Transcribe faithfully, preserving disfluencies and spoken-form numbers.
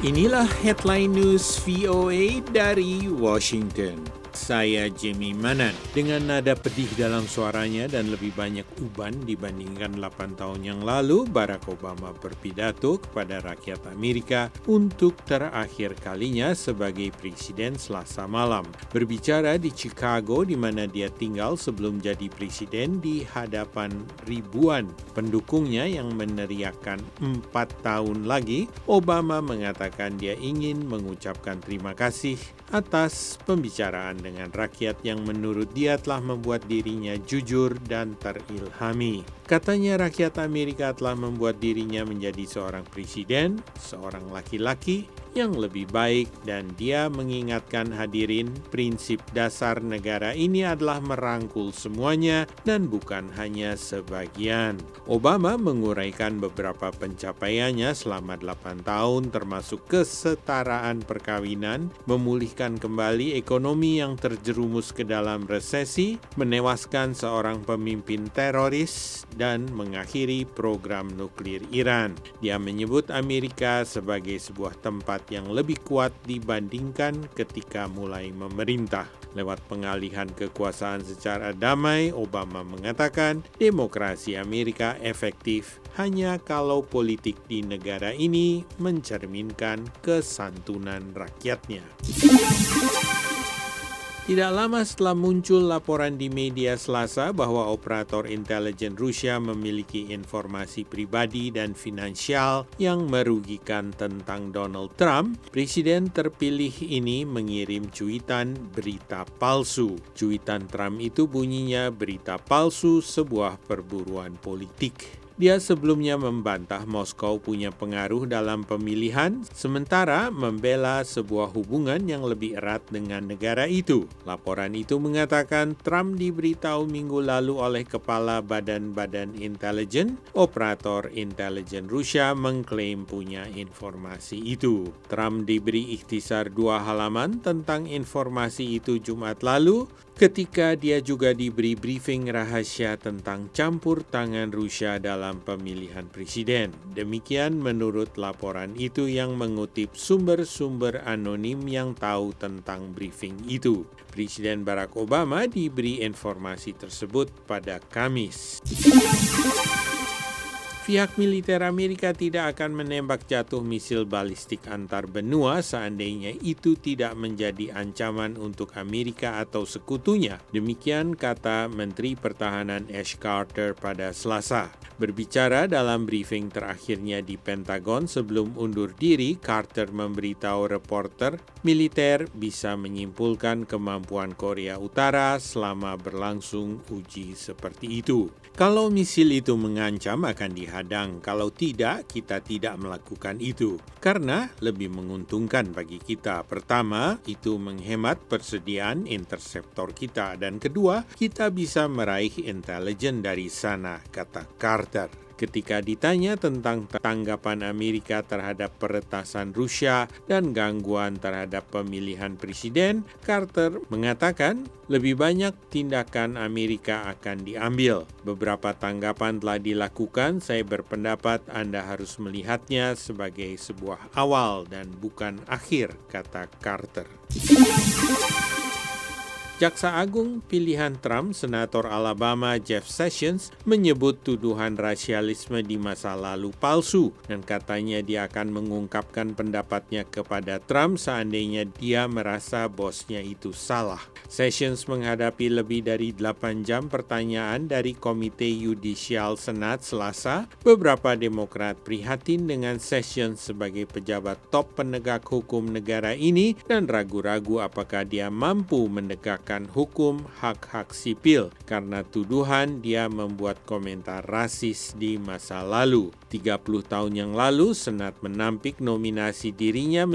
Inilah headline news V O A dari Washington. Saya Jimmy Manan. Dengan nada pedih dalam suaranya dan lebih banyak uban dibandingkan delapan tahun yang lalu, Barack Obama berpidato kepada rakyat Amerika untuk terakhir kalinya sebagai presiden Selasa malam. Berbicara di Chicago, di mana dia tinggal sebelum jadi presiden, di hadapan ribuan pendukungnya yang meneriakkan empat tahun lagi, Obama mengatakan dia ingin mengucapkan terima kasih atas pembicaraan dengan rakyat yang menurut dia telah membuat dirinya jujur dan terilhami. Katanya rakyat Amerika telah membuat dirinya menjadi seorang presiden, seorang laki-laki yang lebih baik, dan dia mengingatkan hadirin prinsip dasar negara ini adalah merangkul semuanya dan bukan hanya sebagian. Obama menguraikan beberapa pencapaiannya selama delapan tahun termasuk kesetaraan perkawinan, memulihkan kembali ekonomi yang terjerumus ke dalam resesi, menewaskan seorang pemimpin teroris, dan mengakhiri program nuklir Iran. Dia menyebut Amerika sebagai sebuah tempat yang lebih kuat dibandingkan ketika mulai memerintah. Lewat pengalihan kekuasaan secara damai, Obama mengatakan demokrasi Amerika efektif hanya kalau politik di negara ini mencerminkan kesantunan rakyatnya. Tidak lama setelah muncul laporan di media Selasa bahwa operator intelijen Rusia memiliki informasi pribadi dan finansial yang merugikan tentang Donald Trump, Presiden terpilih ini mengirim cuitan berita palsu. Cuitan Trump itu bunyinya berita palsu sebuah perburuan politik. Dia sebelumnya membantah Moskow punya pengaruh dalam pemilihan, sementara membela sebuah hubungan yang lebih erat dengan negara itu. Laporan itu mengatakan Trump diberitahu minggu lalu oleh Kepala Badan-Badan Intelijen, operator intelijen Rusia mengklaim punya informasi itu. Trump diberi ikhtisar dua halaman tentang informasi itu Jumat lalu, ketika dia juga diberi briefing rahasia tentang campur tangan Rusia dalam pemilihan presiden. Demikian menurut laporan itu yang mengutip sumber-sumber anonim yang tahu tentang briefing itu. Presiden Barack Obama diberi informasi tersebut pada Kamis. Pihak militer Amerika tidak akan menembak jatuh misil balistik antar benua seandainya itu tidak menjadi ancaman untuk Amerika atau sekutunya. Demikian kata Menteri Pertahanan Ash Carter pada Selasa. Berbicara dalam briefing terakhirnya di Pentagon sebelum undur diri, Carter memberitahu reporter militer bisa menyimpulkan kemampuan Korea Utara selama berlangsung uji seperti itu. Kalau misil itu mengancam akan dihadang, kalau tidak kita tidak melakukan itu. Karena lebih menguntungkan bagi kita. Pertama, itu menghemat persediaan interseptor kita, dan kedua, kita bisa meraih intelijen dari sana, kata Carter. Ketika ditanya tentang tanggapan Amerika terhadap peretasan Rusia dan gangguan terhadap pemilihan presiden, Carter mengatakan lebih banyak tindakan Amerika akan diambil. Beberapa tanggapan telah dilakukan, saya berpendapat Anda harus melihatnya sebagai sebuah awal dan bukan akhir, kata Carter. Jaksa Agung pilihan Trump, Senator Alabama Jeff Sessions, menyebut tuduhan rasialisme di masa lalu palsu dan katanya dia akan mengungkapkan pendapatnya kepada Trump seandainya dia merasa bosnya itu salah. Sessions menghadapi lebih dari delapan jam pertanyaan dari Komite Yudisial Senat Selasa. Beberapa Demokrat prihatin dengan Sessions sebagai pejabat top penegak hukum negara ini dan ragu-ragu apakah dia mampu mendekatkan hukum hak-hak sipil karena tuduhan dia membuat komentar rasis di masa lalu. tiga puluh tahun yang lalu, Senat menampik nominasi dirinya